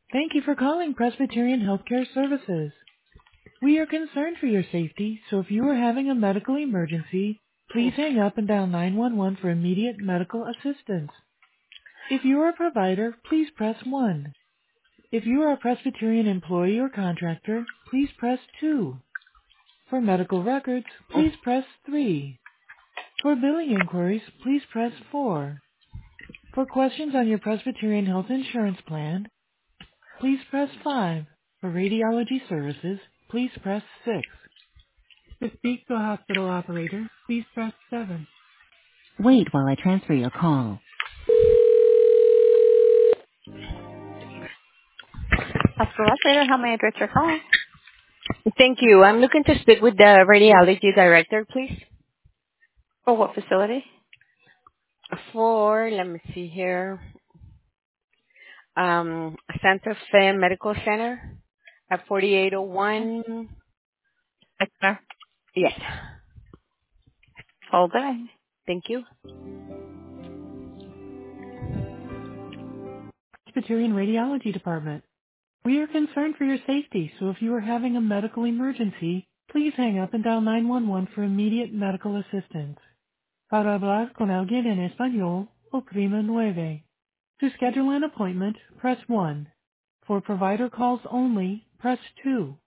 Thank you for calling Presbyterian Healthcare Services. We are concerned for your safety, so if you are having a medical emergency, please hang up and dial 911 for immediate medical assistance. If you are a provider, please press 1. If you are a Presbyterian employee or contractor, please press 2. For medical records, please press 3. For billing inquiries, please press 4. For questions on your Presbyterian Health Insurance Plan, please press 5. For radiology services, please press 6. To speak to a hospital operator, please press 7. Wait while I transfer your call. Hospital operator, how may I address your call? Thank you. I'm looking to speak with the radiology director, please. For what facility? Let me see here, Santa Fe Medical Center at 4801. Exner. Yes. Hold on. Thank you. Presbyterian Radiology Department. We are concerned for your safety, so if you are having a medical emergency, please hang up and dial 911 for immediate medical assistance. Para hablar con alguien en español, oprima nueve. To schedule an appointment, press 1. For provider calls only, press 2.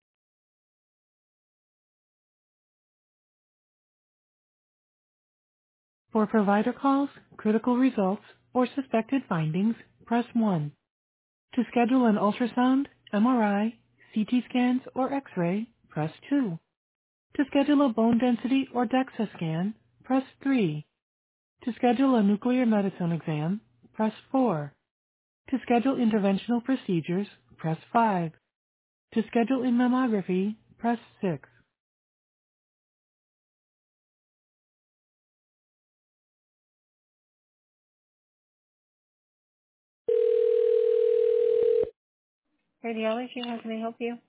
For provider calls, critical results, or suspected findings, press 1. To schedule an ultrasound, MRI, CT scans, or X-ray, press 2. To schedule a bone density or DEXA scan, press 3. To schedule a nuclear medicine exam, press 4. To schedule interventional procedures, press 5. To schedule a mammography, press 6. Radiology, how can I help you?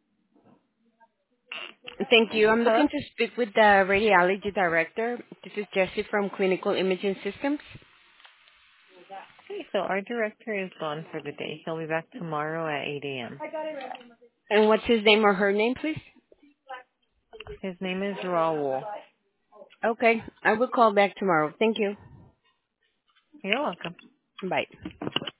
Thank you. I'm Hello? looking to speak with the radiology director. This is Jessie from Clinical Imaging Systems. Okay, so our director is gone for the day. He'll be back tomorrow at 8 a.m. And what's his name or her name, please? His name is Raul. Okay. I will call back tomorrow. Thank you. You're welcome. Bye.